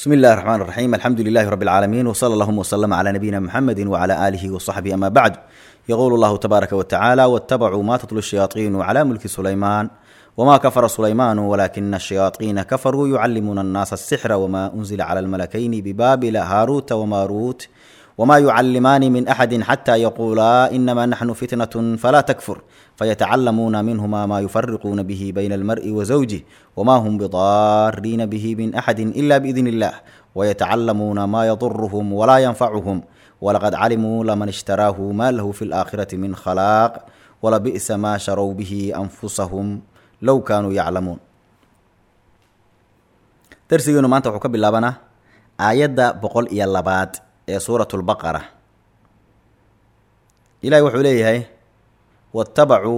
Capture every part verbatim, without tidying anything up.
بسم الله الرحمن الرحيم. الحمد لله رب العالمين، وصلى اللهم وسلم على نبينا محمد وعلى آله وصحبه. أما بعد، يقول الله تبارك وتعالى: واتبعوا ما تتلو الشياطين على ملك سليمان وما كفر سليمان ولكن الشياطين كفروا يعلمون الناس السحر وما أنزل على الملكين ببابل هاروت وماروت وما يعلمان من أحد حتى يقولا إنما نحن فتنة فلا تكفر فيتعلمون منهما ما يفرقون به بين المرء وزوجه وما هم بضارين به من أحد إلا بإذن الله ويتعلمون ما يضرهم ولا ينفعهم ولقد علموا لمن اشتراه ما له في الآخرة من خلاق ولبئس ما شروا به أنفسهم لو كانوا يعلمون. درسينا maanta wuxuu ka bilaabanaa aayadda boqol iyo labaad ee suuratul baqara. ilaahay wuxuu leeyahay: wattabacuu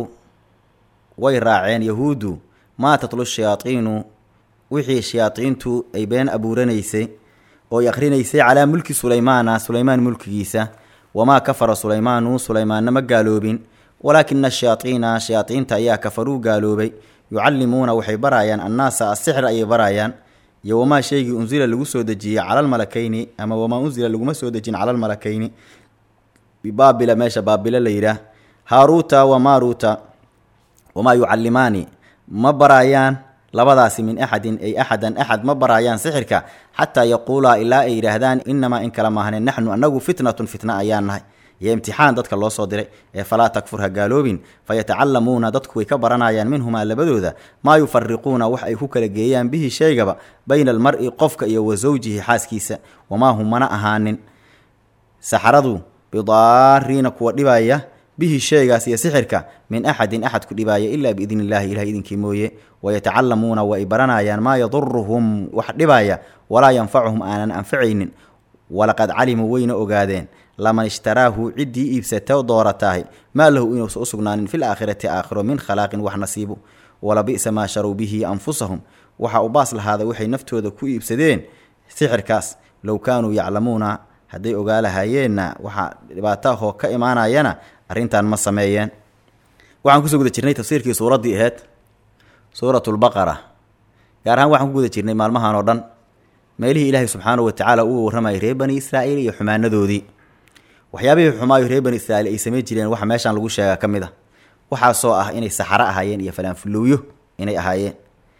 way raaceen yahuudu maa tatlu shayaatiinu wixii shayaatiintu ay been abuuranaysay oo ay akhrinaysay calaa mulki sulaymaana sulaymaan mulkigiisa wamaa kafara sulaymaanu sulaymaanna ma gaaloobin walaakina shayaatiina shayaatiinta ayaa kafaruu gaaloobay yucallimuuna waxay baraayaan annaasa asixra ayay baraayaan iyo wamaa shaygii unsila lagu soo dejiyey calal malakayni ama wamaa unsila laguma soo dejin calal malakayni bibaabila meesha baabila la yidhaah haaruuta wamaaruuta wamaa yucallimaani ma baraayaan labadaasi min axadin ay axadan axad ma baraayaan sixirka xataa yaquulaa ilaa ay yidhaahdaan inamaa in kala maahne naxnu annagu fitnatun fitna ayaan nahay iyo imtixaan dadka loo soo diray ee falaa takfur ha gaaloobin fayatacallamuuna dadku way ka baranayaan minhumaa labadooda maa yufariquuna wax ay ku kala geeyaan bihi shaygaba bayna almar'i qofka iyo wa sawjihi xaaskiisa wamaa hum mana ahaanin saxaradu bidaariina kuwa dhibaya bihi shaygaas iyo sixirka min axadin axad ku dhibaaya ilaa biidni illaahi ilahay idinkii mooye wayatacallamuuna wa ay baranayaan maa yaduruhum wax dhibaya walaa yanfacuhum aanan anfacaynin walaqad calimuu wayna ogaadeen laman ishtaraahu ciddii iibsata dooratahay maa lahu inuusa u sugnaanin fil aakhirati aakhiro min khalaaqin wax nasiibo walabi'sa maa sharow bihi anfusahum waxa u baas lahaada waxay naftooda ku iibsadeen sixirkaas low kaanuu yaclamuuna hadday ogaa lahaayeenna waxaa dhibaataahoo ka imaanayana arrintan ma sameeyeen. waxaan kusoo guda jirnay tafsiirkii suuraddii aheyd suuratulbaqara, gaar ahaan waxaan ku guda jirnay maalmahan oo dhan meelihii ilaahay subxaanahu watacaala uu warramayay reer bani israa'iil iyo xumaanadoodii. waxyaabihii xumaayo reer bani israa'iil ay samey jireen waxa meeshaan lagu sheegaa ka mid a waxaasoo ah inay saxaro ahaayeen iyo falaanfulowyo inay ahaayeen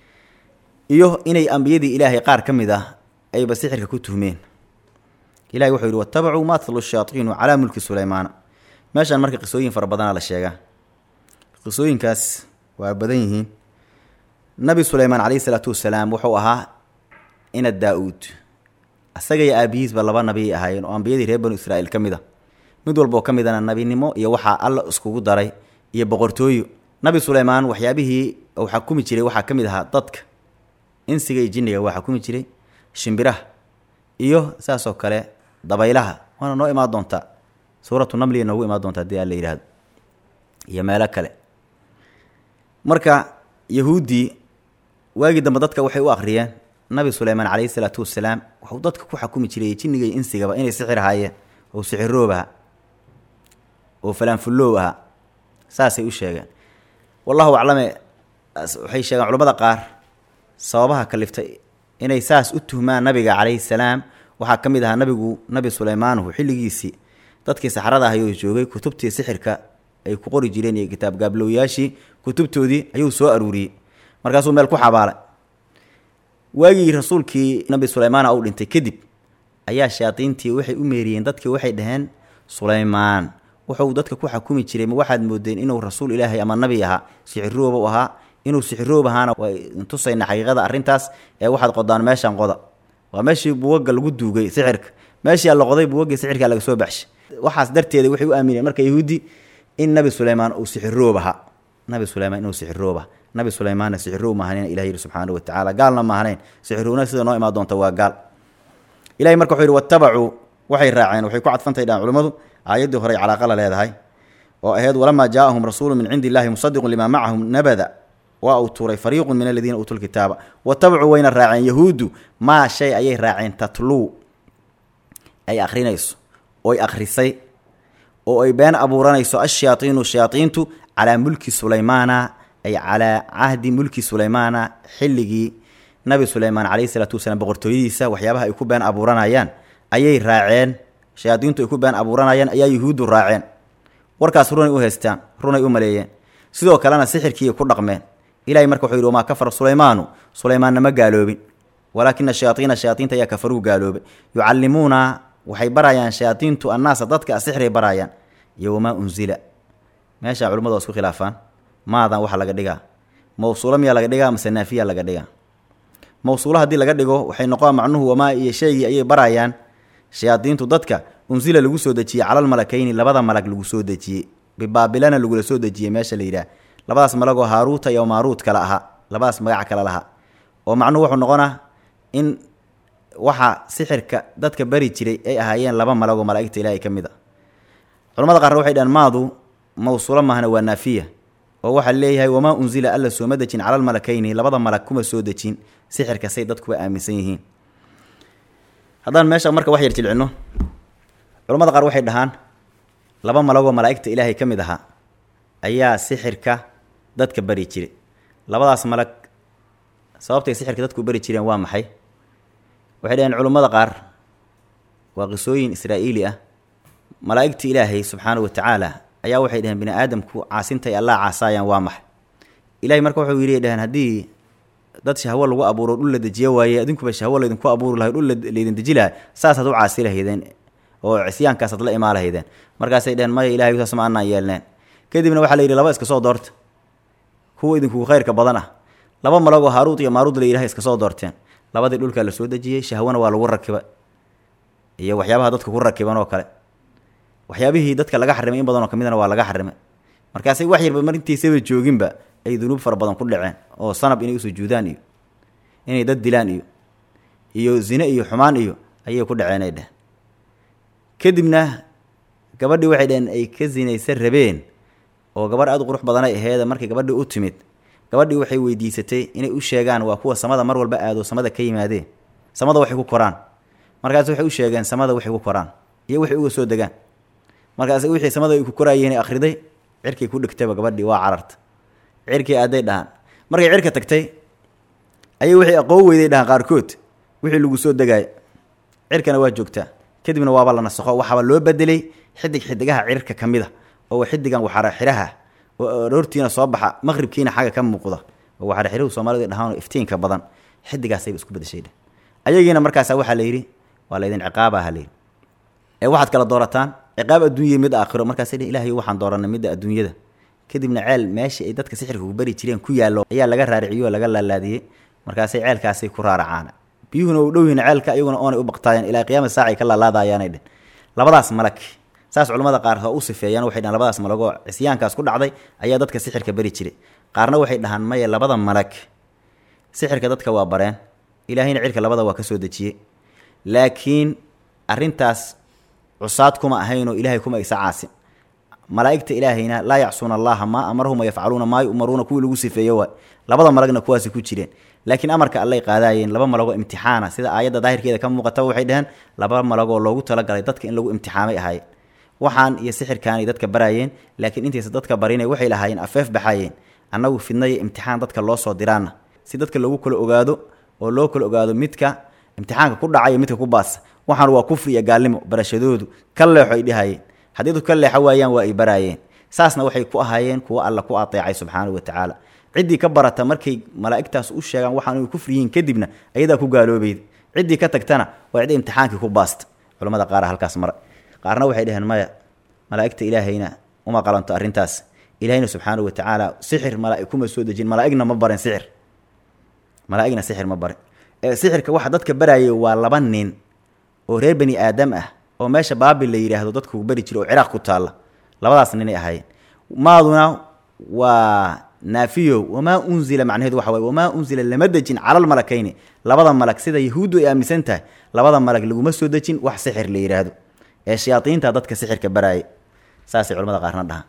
iyo inay ambiyadii ilaahay qaar ka mid ah ayba sixirka ku tuhmeen. ilahay wuxuu yidhi: wattabacuu maa tatlu shayaatiinu calaa mulki sulaymaana. meeshaan marka qisooyin fara badanaa la sheegaa. qisooyinkaas waa badan yihiin. nabi sulaymaan calayhi salaatu wasalaam wuxuu ahaa ina daa-uud, asaga iyo aabihiisba laba nabiyay ahaayeen oo ambiyadii reer banu israa'iil ka mid a. mid walba oo ka midana nabinimo iyo waxaa alla iskugu daray iyo boqortooyo. nabi sulaymaan waxyaabihii uu xakumi jiray waxaa ka mid ahaa dadka, insiga iyo jinniga waa xakumi jiray, shimbiraha iyo saasoo kale dabaylaha. waana noo imaan doontaa suuratu namliya noogu imaan doonta haddii alla yidhaahdo, iyo meelo kale. marka yahuuddii waagii dambe dadka waxay u akhriyeen nabi sulaymaan calayhi salaatu wasalaam waxuu dadka ku xakumi jiray jinniga iyo insigaba inay sixir ahaayeen oo sixiroob aha oo falaanfullow aha. saasay u sheegeen. wallahu aclame, waxay sheegeen culamada qaar sababaha kaliftay inay saas u tuhmaan nabiga calayhi salaam waxaa ka mid ahaa nabigu nabi sulaymaanhu xilligiisii dadkii saxrada ahay oo joogay kutubtii sixirka ay ku qori jireen iyo kitaab gaablowyaashii kutubtoodii ayuu soo aruuriyey, markaasuu meel ku xabaalay. waagii rasuulkii nabi sulaymaan uu dhintay kadib ayaa shayaadiintii waxay u meeriyeen dadkii, waxay dhaheen sulaymaan wuxuu dadka ku xakumi jiray ma waxaad moodeen inuu rasuul ilaahay ama nabi ahaa, sixirooba u ahaa. inuu sixiroob ahaana way intusayna xaqiiqada arrintaas ee waxaad qodaan meeshaan qoda. waa meeshii buwagga lagu duugay sixirka, meeshii la qoday buwaggii sixirkaa laga soo baxshay. waxaas darteeda waxay u aamineen marka yahuudi in nabi sulaymaan uu sixiroob ahaa. nabi sulaymaan inuu sixiroob aha nabi sulaymaanna sixiroob maahaneyn ilahi yidhi subxaanahu watacaala, gaalna maahaneyn. sixirowna sida noo imaan doonta waa gaal. ilahay marka wuxuu yidhi: wattabacuu waxay raaceen. waxay ku cadfantay dhaan culimmadu aayaddii horey calaaqa la leedahay oo ahayd: walamaa jaaahum rasuulu min cindi illahi musadiqun limaa macahum nabada waa uu tuuray fariiqun min aladiina uutuu lkitaaba. wattabacuu wayna raaceen yahuuddu maa shay ayay raaceen tatluu ay akhrinayso ooy akhrisay oo ay been abuuranayso ashayaatiinu shayaatiintu calaa mulki sulaymaana ay calaa cahdi mulki sulaymaana xilligii nabi suleymaan calayhi salaatu wasalaam boqortooyadiisa waxyaabaha ay ku been abuuranayaan ayay raaceen. shayaadiintu ay ku been abuuranayaan ayaa yuhuuddu raaceen. warkaas runay u haystaan, runay u maleeyeen. sidoo kalena sixirkii ay ku dhaqmeen. ilaahay marka wuxuu yidhi wamaa kafara sulaymaanu sulaymaanna ma gaaloobin walaakina shayaaiina shayaaiinta ayaa kafaruu gaaloobay. yucallimuuna waxay barayaan shayaadiintu annaasa dadka sixray barayaan. iyo wamaa unzila meesha culimmadu waa isku khilaafaan maadan waxa laga dhigaa mawsuula miyaa laga dhigaa mase naafiya laga dhigaa. mawsuula haddii laga dhigo waxay noqon macnuhu wamaa iyo shaygii ayay barayaan shayaadiintu dadka unzila lagu soo dejiyey calal malakayni labada malag lagu soo dejiyey bibaabilana lagula soo dejiyey meesha la yidhaah. labadaas malagoo haaruuta iyo maaruut kale ahaa, labadaas magac kale lahaa. oo macnuhu wuxuu noqonaa in waxa sixirka dadka bari jiray ay ahaayeen laba malagoo malaa'igta ilaahay ka mid a. culamada qaarna waxay dhahaan maadu mawsuula maahna waa naafiya oo waxaa leeyahay wamaa unzila alla sooma dejin calal malakayni labada malag kuma soo dejin sixirka say dadkuba aaminsan yihiin. haddaan meesha marka wax yar jilcino, culamada qaar waxay dhahaan laba malagoo malaa'igta ilaahay ka mid ahaa ayaa sixirka dadka bari jiray. labadaas malag sababtay sixirka dadku bari jireen waa maxay? waxay dhaheen culummada qaar waa qisooyin israa'iili ah. malaa'igta ilaahay subxaanahu watacaala ayaa waxay dhaheen bini aadamku caasintay allah caasaayaan waa maxay? ilaahay marka wuxuu yidhi dhaheen haddii dad shahwo lagu abuuro dhul la dejiyo waaye adinkuba shahwo laydinku abuuri lahay dhul laydin deji lahay saasaad u caasi lahaydeen oo cisyaankaasaad la imaan lahaydeen. markaasay dhaheen maya ilahay saas ma annaan yeelneen. kadibna waxaa la yidhi laba iska soo doorta kuwa idinku khayrka badan ah. laba malagoo haaruut iyo maaruud la yidhaha iska soo doorteen. labadii dhulkaa la soo dejiyey, shahwana waa lagu rakiba iyo waxyaabaha dadka ku rakiban oo kale. waxyaabihii dadka laga xarimay in badanoo ka midna waa laga xarimay. markaasay wax yarba marintiisaba jooginba ay dunuub fara badan ku dhaceen oo sanab inay u sujuudaan iyo inay dad dilaan iyo iyo zine iyo xumaan iyo ayay ku dhaceen ay dheh. kadibna gabadhii waxay dhaheen ay ka zinaysan rabeen oo gabarh aad u qurux badan ay aheeda. markay gabadhii u timid, gabadhii waxay weydiisatay inay u sheegaan waa kuwa samada mar walba aado samada ka yimaadeen, samada waxay ku koraan. markaas waxay u sheegeen samada waxay ku koraan iyo waxay uga soo degaan. markaas wixii samada ay ku koraayeen akhriday, cirkii ku dhigtayba gabadhii waa cararta. cirkii aaday dhahan. markay cirka tagtay ayay wixii aqoon weyday dhahan qaarkood wixii lagu soo degaay cirkana waa joogtaa. kadibna waaba la nasakho, waxaaba loo bedelay xidig xidigaha cirka ka mid a oo xidigan waxara xiraha oo aroortiina soo baxa maqribkiina xaga ka muuqda oo waxara xiruhu Soomaalidu dhahaan iftiinka badan xidigaasay isku bedeshay. ayagiina markaas waxa la yiri waa la idin ciqaaba halay ee waxaad kala doorataan ciqaab adduunyo mid aakhiro. markaas ilaahay waxaan dooranay mid adduunyada. kadibna ceel meeshii ay dadka sixirka ku bari jireen ku yaalo ayaa laga raariciyo laga laalaadiyay. markaasay ceelkaasay ku raaracaan. biyuhuna u dhow yihiin ceelka ayaguna oonay u baqtaayeen ilaa qiyaamada saacay ka laalaadayaanay dhin. labadaas malag saas culimada qaar oo u sifeeyaan waxay dhahaan labadaas malag oo cisyaankaas ku dhacday ayaa dadka sixirka bari jiray. qaarna waxay dhahaan maya labada malag sixirka dadka waa bareen, ilaahayna cirka labada waa ka soo dejiyey. laakiin arrintaas cusaad kuma ahayn oo ilaahay kuma isa caasin. malaa'igta ilaahayna laa yacsuuna allaha maa amarahum wayafcaluuna maa yu'maruuna kuwii lagu sifeeyo waay. labada malagna kuwaasi ku jireen. laakiin amarka allay qaadaayeen laba malagoo imtixaana sida aayadda daahirkeeda ka muuqata waxay dhaheen laba malagoo loogu talagalay dadka in lagu imtixaamay ahaayeen. waxaan iyo sixirkaanay dadka baraayeen, laakiin intaysa dadka barinay waxay lahaayeen afeef baxaayeen annagu fidnaya imtixaan dadka loo soo diraana si dadka loogu kala ogaado oo loo kala ogaado midka imtixaanka ku dhacaya midka ku baasa. waxaan waa kufri iyo gaalnimo barashadoodu ka leexo ay dhahayeen. haddii dadku ka leexa waayaan waa ay baraayeen. saasna waxay ku ahaayeen kuwa alla ku ateecay subxaanahu watacaala. ciddii ka barata markay malaa'igtaas u sheegaan waxaan inay kufri yihiin kadibna ayadaa ku gaaloobayda. ciddii ka tagtana waa cidda imtixaankii ku baasta. culamada qaar halkaas mara. qaarna waxay dhaheen maya malaa'igta ilaahayna uma qalanto arrintaas. ilaahayna subxaanahu watacaala sixir malaa'ig kuma soo dejin, malaa'igna ma barin sixir. malaa'igna sixir ma barin. ee sixirka waxa dadka baraayay waa laba nin oo reer bani aadam ah oo meesha baabil la yiraahdo dadku ku bari jiray oo Ciraaq ku taala. labadaas nin ay ahaayeen. maaduna waa naafiyo wama unzila macnaheedu waxa way wama unzila lama dejin calal malakayni labada malag sida yahuudu ay aaminsan tahay. labada malag laguma soo dejin wax sixir la yiraahdo ee shayaatiinta dadka sixirka baraayay. saasay culimada qaarna dhahan.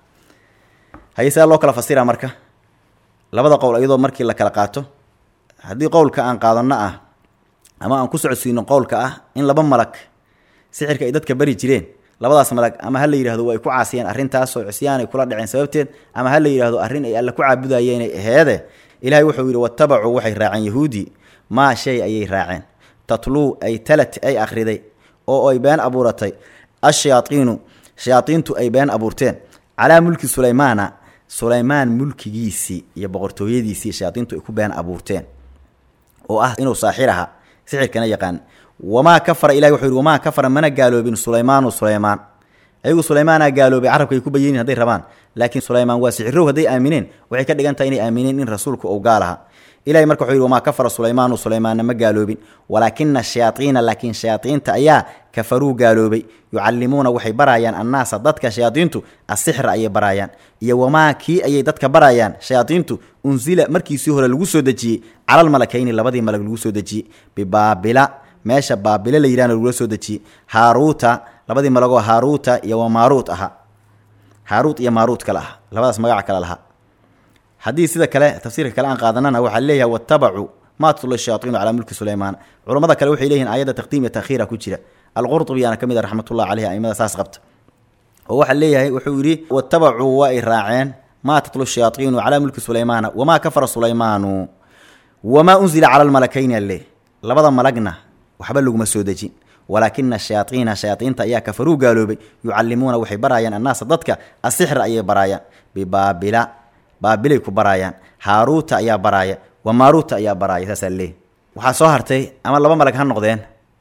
haysa loo kala fasira marka labada qowl iyadoo markii la kala qaato haddii qowlka aan qaadano ah ama aan ku socodsiino qowlka ah in laba malag sixirka ay dadka bari jireen. labadaas malag ama hal la yiraahdo way ku caasiyeen arrintaas oo cisyaan ay kula dhaceen sababteed, ama hal la yiraahdo arrin ay alla ku caabudayeen ay aheede. ilaahay wuxuu yiri wattabacu waxay raaceen yahuudi maa shay ayay raaceen tatluu ay talat ay akhriday oo ay been abuuratay ashayaatiinu shayaatiintu ay been abuurteen calaa mulki sulaymaana sulaymaan mulkigiisii iyo boqortooyadiisii shayaatiintu ay ku been abuurteen oo ah inuu saaxir ahaa sixirkana yaqaan wamaa kafara ilahi wuxuu yidhi wamaa kafara mana gaaloobin sulaymaanu sulaymaan ayagu sulaymaanaa gaaloobay carabka ay ku bayenin hadday rabaan laakiin sulaymaan waa sixirow hadday aamineen waxay ka dhigan tahay inay aamineen in rasuulku uu gaal ahaa ilahi marka wuxuu yidhi wamaa kafara sulaymaanu sulaymaanna ma gaaloobin walaakina shayaaiina laakiin shayaaiinta ayaa kafaruu gaaloobay yucallimuuna waxay baraayaan annaasa dadka shayaaiintu asixra ayay baraayaan iyo wamaa kii ayay dadka barayaan shayaaiintu unsila markiisii hore lagu soo dejiyey calalmalakayni labadii malag lagu soo dejiyey bibaabila meesha baabila la yidhahna lagula soo dejiyey haaruuta labadii malagoo haaruuta iyo wamaaruut ahaa haaruut iyo maaruut kale ah labadaas magaca kale lahaa haddii sida kale tafsiirka kale aan qaadanana waxaa leeyahay watabacuu maa tutlu shayaaiinu calaa mulki sulaymaan culammada kale waxay leeyihin aayadda taqdiim iyo takhiira ku jira alqurtubiyaana ka mid a raxmatullahi caleyhi aimada saas qabta oo waxaa leeyahay wuxuu yidhi watabacuu waa ay raaceen maa tatlu shayaaiinu calaa mulki sulaymaana wamaa kafara sulaymaanu wamaa unzila cala almalakayni alle labada malagna waxba laguma soo dejin walaakina shayaaiina shayaaiinta ayaa kafaruu gaaloobay yucallimuuna waxay baraayaan annaasa dadka asixra ayay baraayaan bibaabila baabilay ku baraayaan haaruuta ayaa baraaya wamaaruuta ayaa baraaya saasaa leeyahy waxaa soo hartay ama laba malag ha noqdeen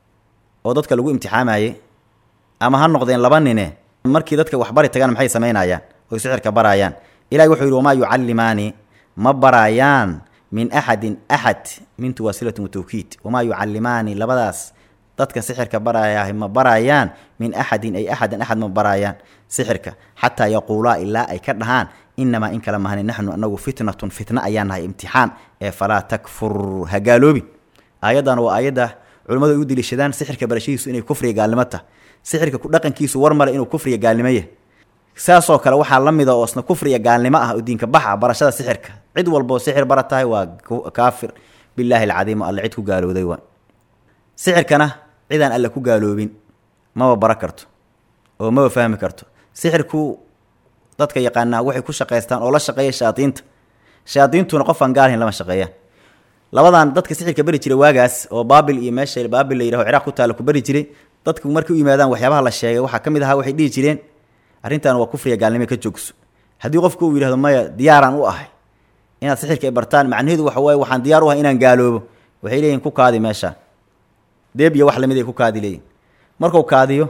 oo dadka lagu imtixaamayey ama ha noqdeen laba nine markii dadka waxbari tagaan maxay samaynayaan oy sixirka baraayaan ilahi wuxuu yidhi wamaa yucallimaani ma baraayaan min axadin axad mintu waasilatun watawkiid wamaa yucallimaani labadaas dadka sixirka barayaah ma baraayaan min axadin ay axadan axad ma baraayaan sixirka xataa yaquulaa ilaa ay ka dhahaan inamaa in kala mahani naxnu anagu fitnatun fitna ayaa nahay imtixaan ee falaa takfur ha gaaloobin aayaddan waa aayadda culimmadu ay u deliishadaan sixirka barashadiisu inay kufriga gaalnimo tahay sixirka ku dhaqankiisu war male inuu kufriga gaalnimo yahay saasoo kale waxaa la mida oo isna kufriga gaalnimo ah oo diinka baxa barashada sixirka cid walboo sixir bara tahay waa kaafir bilaahi alcadiim alle cid ku gaalowday waa sixirkana cidaan alle ku gaaloobin maba bara karto oo maba fahmi karto sixirku dadka yaqaanaa waxay ku shaqaystaan oo la shaqeeya shayaadiinta shayaadiintuna qof aan gaalhayn lama shaqeeyaan labadan dadka sixirka bari jiray waagaas oo baabil iyo meesha baabil la yidhaho ciraaq ku taala ku bari jiray dadku markay u yimaadaan waxyaabaha la sheegay waxaa ka mid ahaa waxay dhihi jireen arrintan waa kufriga gaalnimo ka joogso haddii qofku uu yidhahdo maya diyaaraan u ahay inaad sixirka ay bartaan macnaheedu waxa waaye waxaan diyaar u ahay inaan gaaloobo waxay leeyihin ku kaadi meesha deeb iyo wax lamid ay ku kaadi leeyihin markuu kaadiyo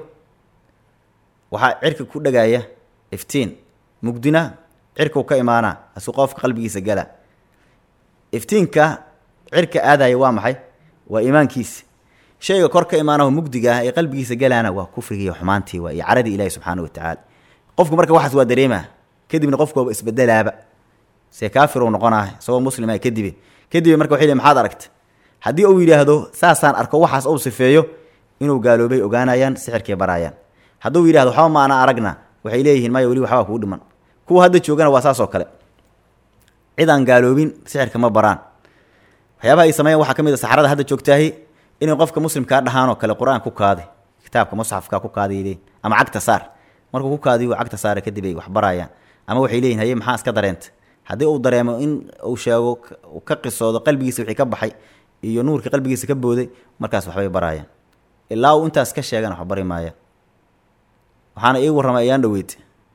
waxaa cirka ku dhagaaya iftiin mugdina cirkau ka imaanaa asuu qofka qalbigiisa gala iftiinka cirka aadaya waa maxay waa iimaankiisa shayga kor ka imaanaho mugdiga ah ee qalbigiisa galaana waa kufrigii iyo xumaantii waa iyo caradii ilaahi subxaana wa tacaala qofku marka waxaas waa dareemaa kadibna qofku waaba isbedelaaba see kaafiruu noqonaa isagoo muslima kadibe kadibe marka waxay leey maxaad aragta haddii uu yidhaahdo saasaan arko waxaas uu sifeeyo inuu gaaloobay ogaanayaan sixirkay baraayaan hadduu yidhahdo waxba ma ana aragna waxay leeyihiin maya weli waxbaa kuu dhiman kuwa hadda joogana waa saas oo kale cid aan gaaloobin sixirka ma baraan waxyaabaha ay sameeyaan waxaa ka mid a saxarada hadda joogtaahi inay qofka muslimkaa dhahaanoo kale qur-aan ku kaadi kitaabka musxafka ku kaadiy ama cagta saar markuu ku kaadiyo cagta saara kadib ay wax baraayaan ama waxay leeyihin haye maxaa iska dareenta haddii uu dareemo in uu sheego ka qisoodo qalbigiisa wixii ka baxay iyo nuurkii qalbigiisa ka booday markaas waxbay baraayaan ilaa uu intaas ka sheegana wax bari maaya waxaana ii warramay ayaan dhaweyd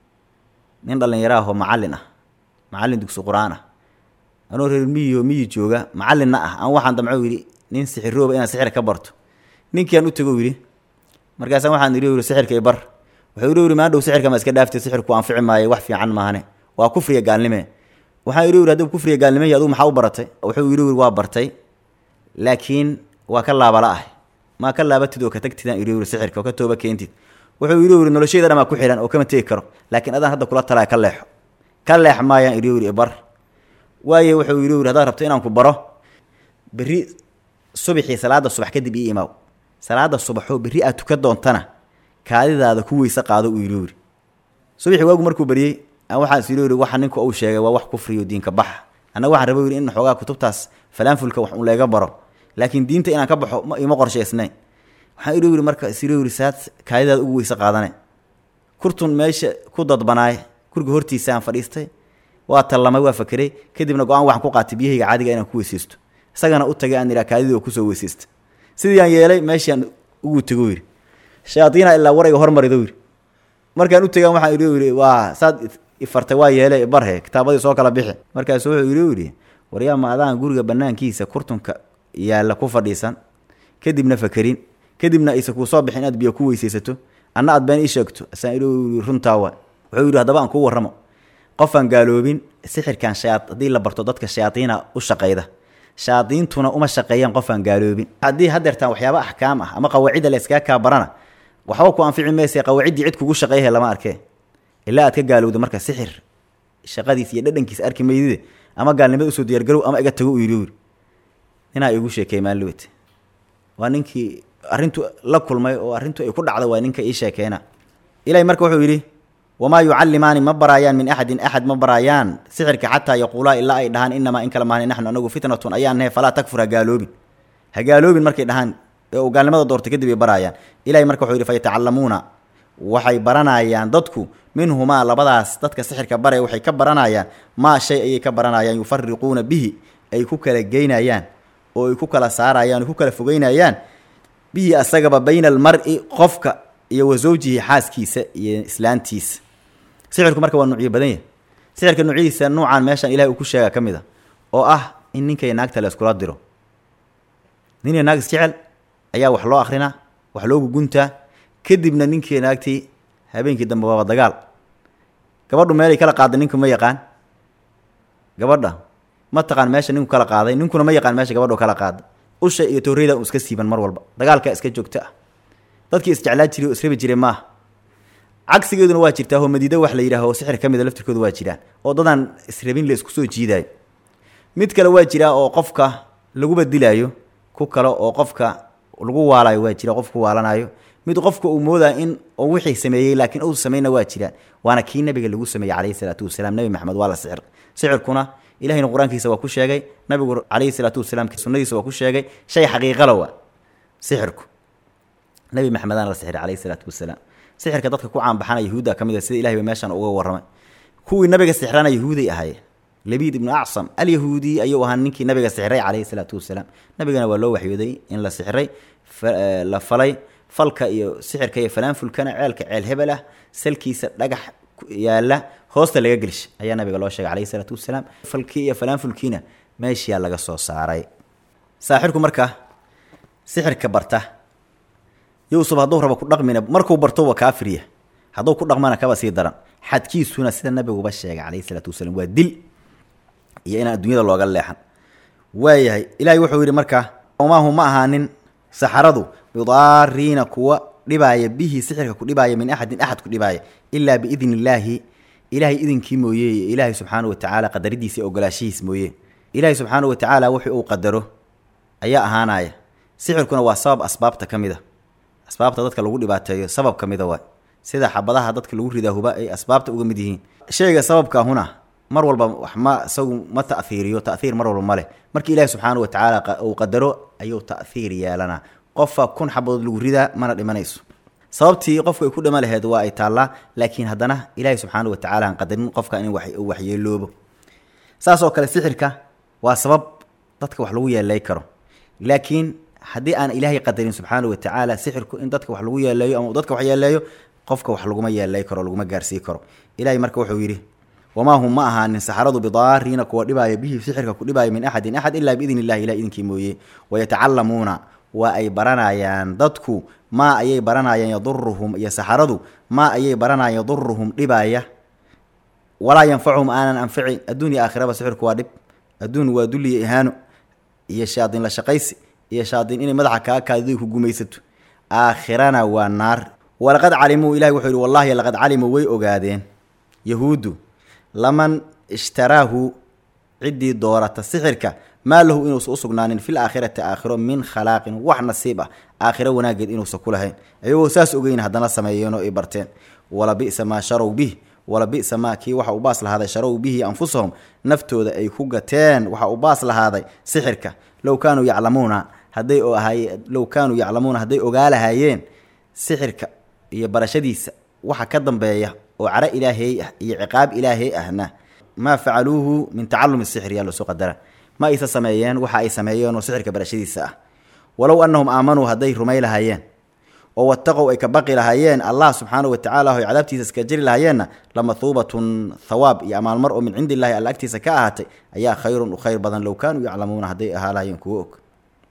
nin dhallinyaraahoo macallin ah macallin dugsi qur-aan ah anoo reer miyioo miyi jooga macallinna ah aan waxaan damco yidhi nin sixirooba inaad sixir ka barto ninkiiaan u tego yidhi markaasaan waxaan idhi yidhi sixirka i bar wuxuu idhi yidhi maandhow sixirka ma iska dhaaftay sixirku anfici maayo wax fiican maahane waa kufriga gaalnime waxaan idhi yidhi hadduu kufriga gaalnimey adugu maxaa u baratay wuxuu yidhi yidhi waa bartay laakiin waa ka laabala ah maa ka laabatid oo ka tagtidaan idhi yidhi sixirka oo ka tooba keentid wuxuu yidhi yidhi noloshayda dhamaa ku xihan oo kama tegi karo laakiin adaan hadda kula talaya ka leexo ka leex maayaan idhi yidhi ibar waaye wuxuu yidhi yidhi haddaad rabto inaan ku baro berri subaxii salaada subax kadib ii imaaw salaada subaxoo berri aad tuka doontana kaadidaada ku weyse qaado uu yidhi yidhi subaxii waagu markuu baryey aan waxaan is yidhi yidhi waxa ninku uu sheegay waa wax kufriyo diinka baxa annaga waxaan raba yidhi in xoogaa kutubtaas falaanfulka wax un leega baro laakiin diinta inaan ka baxo ma ima qorshaysnayn waxaan idhi yidhi marka is yidhi yidhi saad kaadidaada ugu weyse qaadane kurtun meesha ku dadbanaay guriga hortiisa aan fadhiistay waa tallamay waa fakeray kadibna go-aan waxaan ku qaatay biyahayga caadiga inaan ku weysaysto isagana u tagay aan iraa kaadidii oo kusoo weysaysta sidii aan yeelay meeshaan ugu tago yiri shayaadiina ilaa warayga hormarido yiri markaan u tagaan waxaan yiri waa saad ifartay waa yeelay barhe kitaabadii soo kala bixi markaas wuxuu yiri yiri waryaa maadaan guriga banaankiisa kurtunka yaala ku fadhiisan kadibna fakirin kadibna aysa ku soo bixin aad biyo ku weysaysato anna aad baan ii sheegto asaan yiri runtaa waa wuxuu yiri hadaba aan ku warramo qofan gaaloobin sixirkan shayaad hadii la barto dadka shayaadiina u shaqeeyda shayaadiintuna uma shaqeeyaan qofan gaaloobin hadii hadeertaan waxyaabo ahkaam ah ama qawaacida la iska ka barana waxa ku anfici meesay qawaacidii cid kugu shaqeeyay lama arkay ilaa aad ka gaalowdo marka sixir shaqadiis iyo dhadhankiis arki meeyide ama gaalnimada soo diyaar garow ama iga tago u yiri ina igu sheekay maalwet waa ninkii arintu la kulmay oo arintu ay ku dhacday waa ninka ii sheekayna ilaa marka wuxuu yiri وما يعلمان ما برايان من أحد أحد ما برايان سحرك حتى يقولا إلا أي دهان إنما إن كلمة نحن أنه فتنة أيان فلا تكفر هجالوبين هجالوبين مركي دهان وقال لماذا دور تكذب برايان إلى مركي حوري فيتعلمون وحي برانا أيان ضدكو منهما لبضاس ضدك السحر كبري وحي كبرانا أيان ما شيء أي كبرانا أيان يفرقون به أي كوكا لجين أيان أو كوكا لسار أيان كوكا لفوجين أيان به السجب بين المرء قفك يوزوجه حاس كيس إسلانتيس sixirku marka waa nuuciyo badan yahay sixirka nuuciisa nuucan meeshan ilaahay uu ku sheega kamida oo ah in ninka naagta la isku diro ninka naag jecel ayaa wax loo akhrina wax loo gunta kadibna ninka naagti habeenkii dambe waa dagaal gabadhu meel ay kala qaaday ninku ma yaqaan gabadha ma taqaan meesha ninku kala qaaday ninkuna ma yaqaan meesha gabadhu kala qaaday usha iyo toorida uu iska siiban mar walba dagaalka iska joogta dadkii isjeclaa jiray oo isreeb jiray ma cagsigeeduna waa jirtaa oo madiida wax la yiraahdo sixir kamid laftirkoodu waa jiraan oo dadan isreebin la isku soo jiiday mid kale waa jira oo qofka lagu badilaayo ku kale oo qofka lagu waalayo waa jira qofku waalanayo mid qofka uu moodaa in oo wixii sameeyay laakiin uu sameeyna waa jiraan waana kii nabiga lagu sameeyay kaleey salaatu wasalaam nabi maxamed waa la sixir sixirkuna ilaahayna quraankiisa waa ku sheegay nabigu kaleey salaatu wasalaam sunnadiisa waa ku sheegay shay xaqiiqo lawa sixirku nabi maxamed aan la sixir kaleey salaatu wasalaam sixirka dadka ku caan baxana yahuuda kamida sida ilaahay meeshan uga waramay kuwii nabiga sixrana yahuudi ahay labid ibn a'sam al yahudi ayuu ahaa ninkii nabiga sixray kaleey salaatu wasalaam nabigana waa loo waxyooday in la sixray la falay falka iyo sixirka iyo falaan fulkana ceelka ceel hebel ah salkiisa dhagax yaala hoosta laga gelish ayaa nabiga loo sheegay kaleey salaatu wasalaam falkii iyo falaan fulkiina meesha laga soo saaray saaxirku marka sixirka barta يوسف هذا ربك رقمنا مركو برتوه كافرية هذا كل رقمنا كبسي درن حد كيس هنا سيد النبي وبشر عليه الصلاة والسلام ودل يعني الدنيا الله قال لحن وياي إلى يوحي مركا وما هم معهن سحرضوا بضارين قوة رباية به سحر كل رباية من أحد أحد كل رباية إلا بإذن الله إلهي إذن كيمويه إلهي سبحانه وتعالى قدر دي سي أوغلاشي اسمويه إلهي سبحانه وتعالى وحي أو قدره أيا هانايا سحر كنا واسباب أسباب تكمده asbaabta dadka lagu dhibaateeyo sabab kamid ah sida xabadaha dadka lagu ridaahba ay asbaabta uga mid yihiin sheega sababka huna mar walba wax ma saw ma ta'thiriyo ta'thir mar walba male markii ilaahay subhanahu wa ta'ala uu qadaro ayuu ta'thir yeelana qofka kun xabad lagu rida mana dhimanayso sababtii qofka ay ku dhima lahayd waa ay taala laakiin hadana ilaahay subhanahu wa ta'ala aan qadarin qofka in wax uu waxyeeloobo saas oo kale sixirka waa sabab dadka wax lagu yeelay karo laakiin haddii aan ilaahay qadarin subhanahu wa ta'ala sixirku in dadka wax lagu yeelayo ama dadka wax yeelayo qofka wax lagu ma yeelay karo lagu ma gaarsiin karo ilaahay marka wuxuu yiri wama hum ma ahan saharadu bidaarina kuwa dhibaayo bihi sixirka ku dhibaayo min ahadin ahad illa bi idnillahi ila idinki mooyee way ta'allamuna wa ay baranayaan dadku ma ayay baranayaan yadurruhum ya saharadu ma ayay baranayaan yadurruhum dhibaaya wala yanfa'uhum anan anfi'i addunya aakhiraba sixirku waa dhib adduun waa dulli ihaano iyo shaadin la shaqaysi iyo shaadin inay madaxa ka kaadii ku gumaysato aakhirana waa naar walaqad calimu ilaahi wuxuu yiri wallahi laqad calimu way ogaadeen yahuudu laman ishtarahu cidii doorata sixirka ma lahu inuu soo sugnaanin fil aakhirati aakhiro min khalaaqin wax nasiiba aakhiro wanaageed inuu soo kulahayn ayuu saas ogeyn hadana sameeyeen oo ay barteen wala bi'sa ma sharow bih wala bi'sa ma ki waxa uu baas lahaaday sharow bihi anfusuhum naftooda ay ku gateen waxa uu baas lahaaday sixirka law kaanu yaclamuuna haday oo ahay law kaanu yaclamuuna haday ogaalahaayeen sixirka iyo barashadiisa waxa ka dambeeya oo cara ilaahay ah iyo ciqaab ilaahay ahna ma facaluhu min ta'allum as-sihr ya loo qadara ما إيسا سميين وحا أي سميين وسحر كبرشدي الساعة ولو أنهم آمنوا هدي رمي لهايين وواتقوا أي كبقي لهايين الله سبحانه وتعالى هو عذابتي تسكجري لهايين لمثوبة ثواب يأمى المرء من عند الله الأكتي سكاهاتي أيها خير وخير بدن لو كانوا يعلمون هدي أهالهايين كووك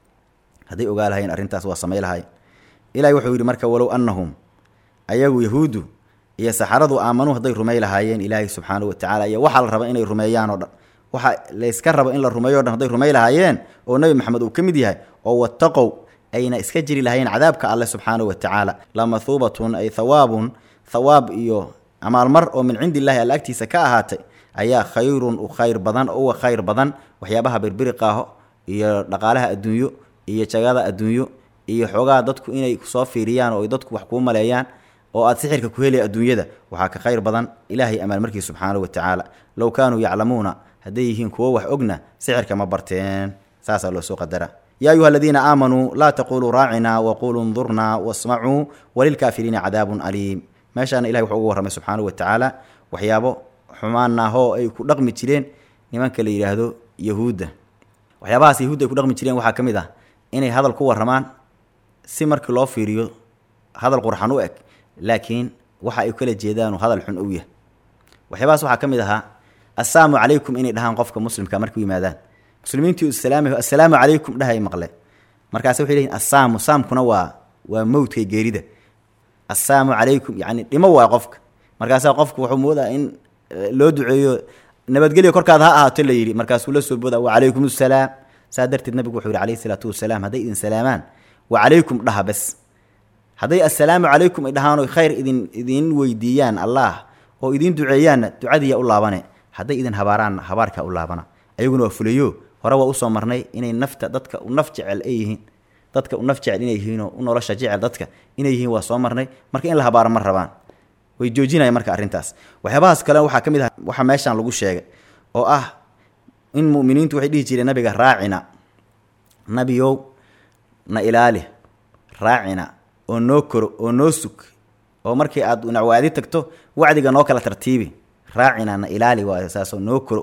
هدي أقال هايين أرنتاس وصمي لهايين إلى يوحي مركا ولو أنهم أيها يهود iyo saxaradu aamanu haday rumay lahaayeen ilaahay subxaanahu wa ta'ala iyo waxa la raba inay rumeeyaan oo dhan waxa la iska raba in la rumeeyo dhan haday rumay lahaayeen oo nabi maxamed uu kamid yahay oo wattaqow ayna iska jiri lahaayeen cadaabka Allah subxaanahu wa ta'ala lama thubatun ay thawabun thawab iyo amal mar oo min indillahi alagtiisa ka ahaatay ayaa khayrun u khayr badan oo khayr badan waxyaabaha birbiriqaaho iyo dhaqaalaha adduunyo iyo jagada adduunyo iyo xogaa dadku inay soo fiiriyaan oo dadku wax ku maleeyaan oo aad sixirka ku helay adduunyada waxa ka khayr badan ilaahay amaan markii subxaanahu wa ta'ala law kaanu yaclamuuna hadayhiin kuwa wax ogna sixirka ma barteen saasa loo soo qadara ya ayuha alladina aamanu la taqulu raa'ina wa qulu anzurna wasma'u walil kafirina adabun alim meeshaan ilaahay wuxuu ugu waramay subxaanahu wa ta'ala waxyaabo xumaana oo ay ku dhaqmi jireen nimanka la yiraahdo yahuuda waxyaabahaas yahuuda ay ku dhaqmi jireen waxa kamid ah inay hadal ku waramaan si markii loo fiiriyo hadal qurxan u eg laakiin waxa ay kala jeedaan hadal xun u yahay waxyaabaas waxa kamid aha assalaamu calaykum inay dhahaan qofka muslimka markuu yimaadaan muslimiintu assalaamo assalaamu calaykum dhahay maqle markaas waxay leeyihiin assaamu saamkuna waa waa mowdka geerida assalaamu calaykum yaani dhimo waa qofka markaas qofku wuxuu moodaa in loo duceeyo nabadgelyo korkaad ha ahaato la yiri markaas uu la soo boodaa wa calaykum assalaam saadartid nabigu wuxuu yiri calayhi salaatu wassalaam haday idin salaamaan wa calaykum dhaha bas haday assalaamu calaykum ay dhahaan oo khayr idin idin weydiiyaan Allah oo idin duceeyaan ducadiya u laabane haday idin habaaraan habaarka u laabana ayaguna waa fuliyo hore waa u soo marnay inay nafta dadka u naf jecel ay yihiin dadka u naf jecel inay yihiin oo nolosha jecel dadka inay yihiin waa soo marnay marka in la habaar mar rabaan way joojinayaan marka arintaas waxyaabahaas kale waxa kamid ah waxa meeshan lagu sheegay oo ah in muuminiintu waxay dhihi jireen nabiga raacina nabiyow na ilaali raacina oo noo koro oo noo sug oo markii aad una waadi tagto wacdiga noo kala tartiibi raacina na ilaali waa asaaso noo koro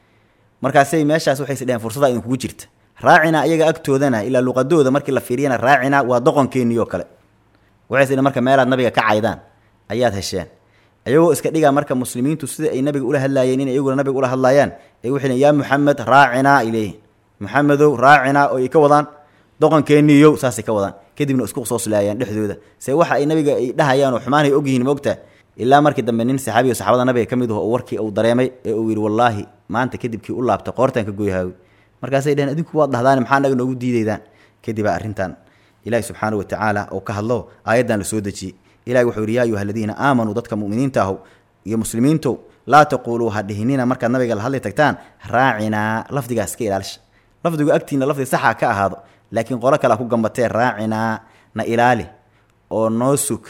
markaas ay meeshaas waxay sideen fursada in kugu jirta raacina ayaga agtoodana ila luqadooda markii la fiiriyana raacina waa doqonkeeniyo kale waxay sideen marka meelaad nabiga ka caydaan ayaad hesheen ayagoo iska dhiga marka muslimiintu sida ay nabiga ula hadlaayeen in ayagu nabiga ula hadlaayaan ay waxay ya Muhammad raacina ilayhi Muhammadow raacina oo ay ka wadaan doqonkeeniyo saasi ka wadaan kadibna isku soo silaayaan dhexdooda say waxa ay nabiga ay dhahayaan oo xumaan ay ogyihiin moogta ilaa markii dambe nin saxaabiyo saxaabada nabiga kamid ah oo warkii uu dareemay ee uu yiri wallahi maanta kadibkii u laabta qoortan ka gooyahay markaas ay dhaheen adinku waad dhahdaan maxaa naga noogu diideydaan kadib arintan ilaahay subxaanahu wa ta'ala oo ka hadlo aayadan la soo dajiyay ilaahay wuxuu yiri ya ayuha alladina aamanu dadka muuminiinta ah iyo muslimiintu la taqulu hadihinina marka nabiga la hadlay tagtaan raacina lafdigaas ka ilaalish lafdigu agtiina lafdi saxa ka ahaado laakiin qolo kala ku gambatay raacina na ilaali oo noo sug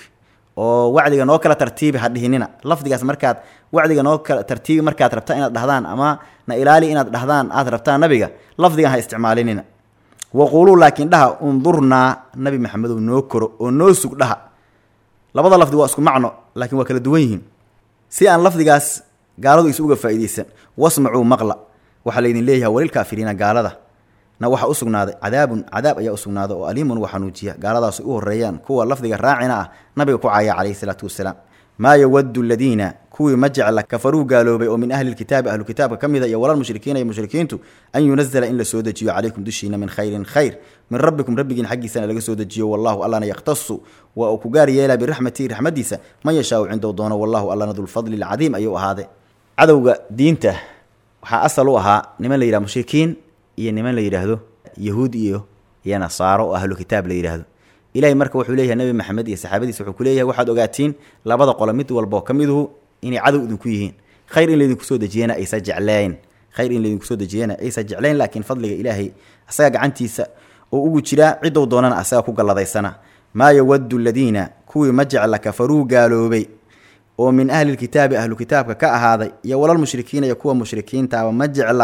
oo wacdiga noo kala tartiibi hadihinina lafdigaas markaad wacdiga noo kala tartiibi markaad rabtaa inaad dhahdaan ama na ilaali inaad dhahdaan aad rabtaan nabiga lafdigan ha isticmaalinina waqulu laakiin dhaha undurna nabi maxamed oo noo koro oo noo sug dhaha labada lafdi waa isku macno laakiin waa kala duwan yihiin si aan lafdigaas gaaladu isugu faa'iideysan wasma'u maqla waxa leedin leeyahay walil kaafiriina gaalada na waxa u sugnaaday cadaabun cadaab ayaa u sugnaaday oo aliimun waxa nuujiya gaaladaas u horeeyaan kuwa lafdiga raacina ah nabiga ku caaya calayhi salaatu wasalaam ma yawaddu alladina kuwi maj'ala kafaru gaaloobay oo min ahli alkitab ahli kitabka kamida iyo walal mushrikiina iyo mushrikiintu an yunzala in la soo dajiyo calaykum dushina min khayrin khayr min rabbikum rabbigin xaqiisana laga soo dajiyo wallahu allana yaqtasu wa ku gaar yeela bi rahmati rahmadiisa man yashaa cinda doono wallahu allana dul fadli alazim ayu ahaade cadawga diinta waxa asal u ahaa niman la yiraahdo mushrikiin iyo niman la yiraahdo yahuud iyo iyo nasaaro oo ahlu kitaab la yiraahdo ilaahay marka wuxuu leeyahay nabi maxamed iyo saxaabadiisa wuxuu ku leeyahay waxaad ogaatiin labada qolo mid walba kamiduhu inay cadow idinku yihiin khayr in leedinku soo dajiyana aysa jecleen khayr in leedinku soo dajiyana aysa jecleen laakiin fadliga ilaahay asaga gacantiisa oo ugu jira cid uu doonana asaga ku galladaysana ma yawaddu alladina kuwi maj'ala kafaru gaaloobay oo min ahli alkitaab ahlu kitaabka ka ahaaday iyo walal mushrikiina iyo kuwa mushrikiinta ama maj'ala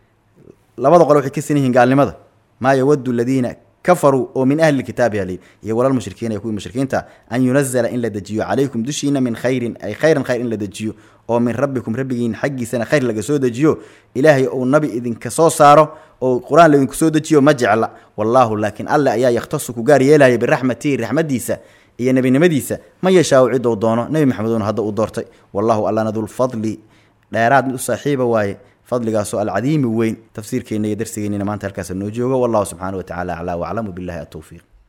labada qolo waxay ka sinihiin gaalnimada ma yawaddu alladina كفروا ومن أهل الكتاب يلي يقول المشركين يكون المشركين أن ينزل إن لدجيو عليكم دشينا من خير أي خير خير إن لدجيو oo min rabbikum rabbigiin xaggiisana khayr laga soo dejiyo ilaahay uu nabi idinka soo saaro oo quraan idinku soo dejiyo ma jecla wallahu laakin alla ayaa yakhtasu ku gaar yeelaya birahmatihi rahmadiisa iyo nabinimadiisa ma yeeshaa cid uu doono nabi maxamedoon hadda uu doortay wallahu allana dul fadli dheeraad mid u saaxiiba waaye fadligaasoo alcadiimi weyn tafsiirkeena iyo darsigeennina maanta halkaas noo joogo wallahu subxaanahu wa tacaala aclaa waclamu billahi atawfiiq